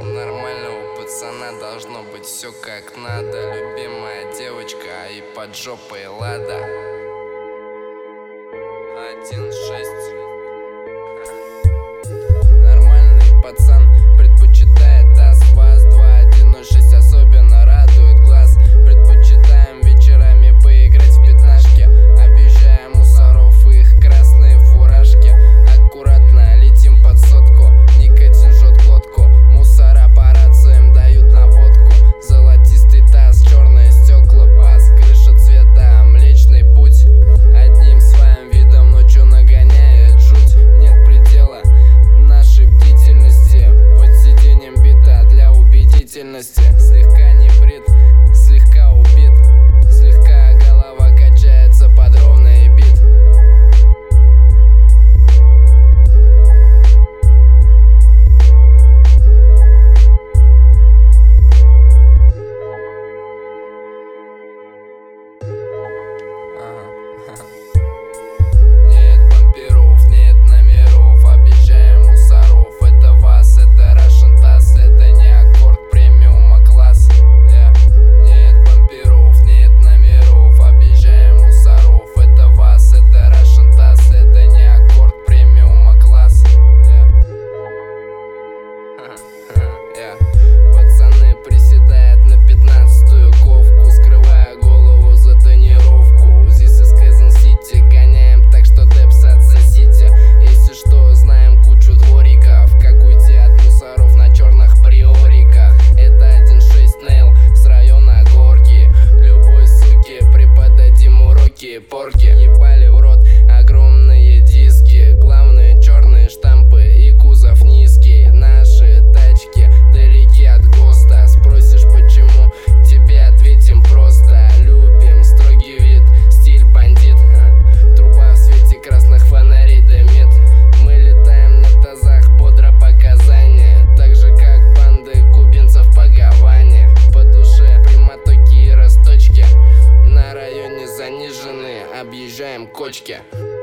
нормального пацана должно быть все как надо. Любимая девочка и под жопой Лада 1.6. Нормальный пацан предпочитает АЗ-ВАЗ 2.1.06. Особенно радует глаз. Предпочитаем вечерами поиграть в пятнашки, объезжая мусоров и их красные фуражки. Аккуратно летим под сотку, никотин жжет глотку. Мусора по рациям дают наводку. Золотистый таз, черные стекла, паз, крыша цвета Млечный Путь. Одним своим видом ночью нагоняет жуть. Нет предела нашей бдительности. Под сиденьем бита для убедительности. Слегка не брит, слегка убит, слегка голова качается под ровный бит. Нет бамперов, нет номеров, объезжаем мусоров. Это ВАЗ, это Russian TAS, это не аккорд премиума класс. Нет бамперов, нет номеров, объезжаем мусоров. Это ВАЗ, это Russian TAS, это не аккорд премиума класс. Пацаны приседают на 15-ю ковку, скрывая голову за тонировку. This is Kansas City, гоняем так, что депс отсосите. Если что, знаем кучу двориков, как уйти от мусоров на черных приориках. Это 1.6 Нейл с района Горки. Любой суки преподадим уроки порки. Ебали в рот огромные диски, главные черные штампы и кузов низкий. Наши тачки далеки от ГОСТа. Спросишь почему, тебе ответим просто. Любим строгий вид, стиль бандит. Труба в свете красных фонарей дымит. Мы летаем на тазах, бодро показания. Так же как банды кубинцев по Гаване. По душе прямотоки и росточки. На районе заниженные, объезжаем кочки.